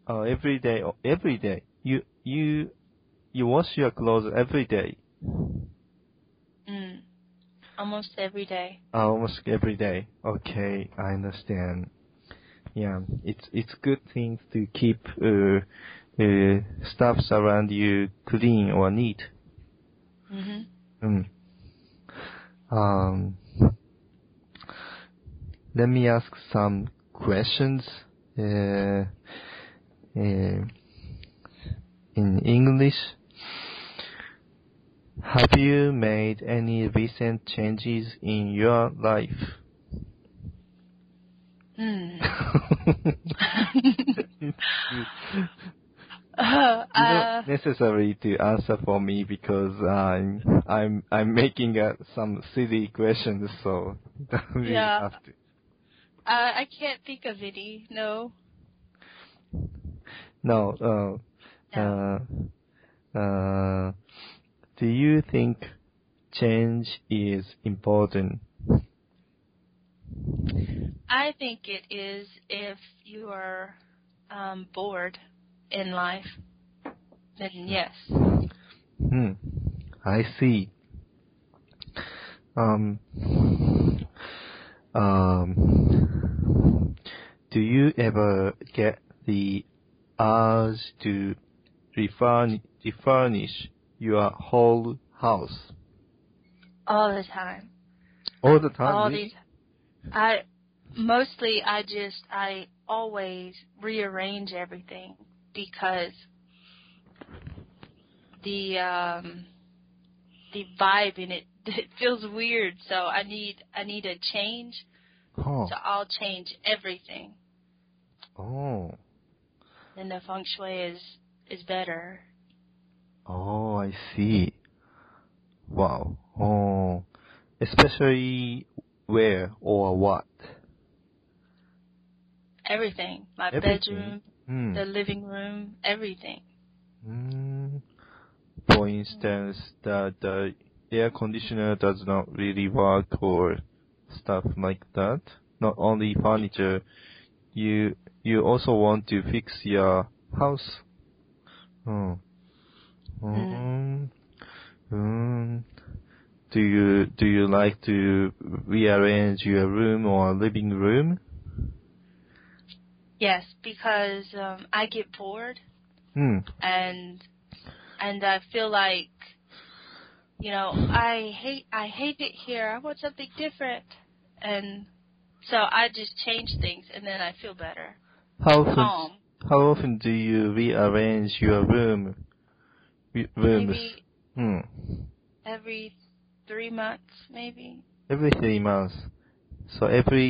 Every day. Every day. You wash your clothes every day. Almost every day. Almost every day. Okay, I understand. Yeah, it's good thing to keep stuffs around you clean or neat. Let me ask some questions in English. Have you made any recent changes in your life? Not necessary to answer for me because I'm making some silly questions, so don't really have to. I can't think of any. No. No. Do you think change is important? I think it is if you are bored in life. Then yes. I see. Do you ever get the urge to refurnish your whole house? All the time. All the time? All really? I always rearrange everything because the vibe in it feels weird. So I need a change. Oh. So I'll change everything. Oh. Then the feng shui is better. Oh, I see. Wow. Oh. Especially where or what? Everything. My Everything? bedroom, the living room, everything. For instance, the air conditioner does not really work or stuff like that. Not only furniture, you also want to fix your house. Do you like to rearrange your room or living room? Yes, because I get bored, and I feel like, I hate it here. I want something different, and so I just change things, and then I feel better. Calm. How often do you rearrange your rooms? Maybe every 3 months, maybe. Every 3 months. So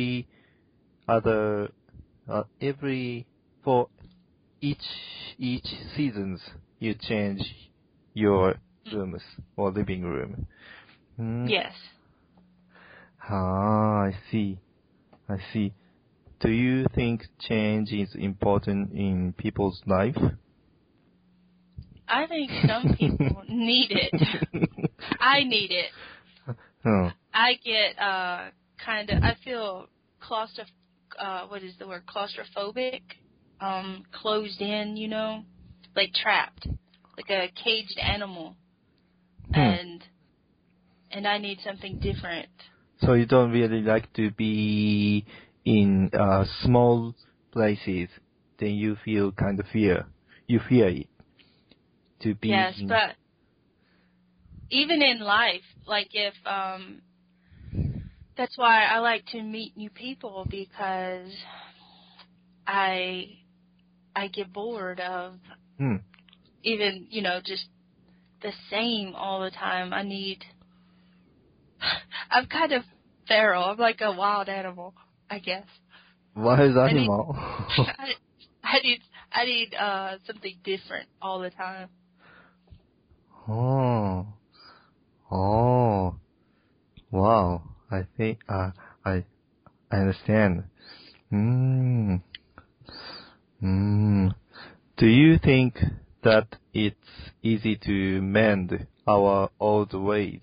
for each seasons you change your rooms or living room. Yes. I see. Do you think change is important in people's life? I think some people need it. I need it. I get I feel claustrophobic, closed in, like trapped, like a caged animal, and I need something different. So you don't really like to be in small places, then you feel kind of fear. You fear it. To be yes, but even in life, like if that's why I like to meet new people, because I get bored of even, just the same all the time. I'm kind of feral. I'm like a wild animal, I guess. Wild animal? I need something different all the time. Wow. I think I understand. Do you think that it's easy to mend our old ways?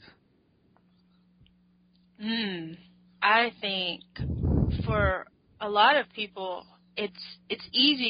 I think for a lot of people, it's easy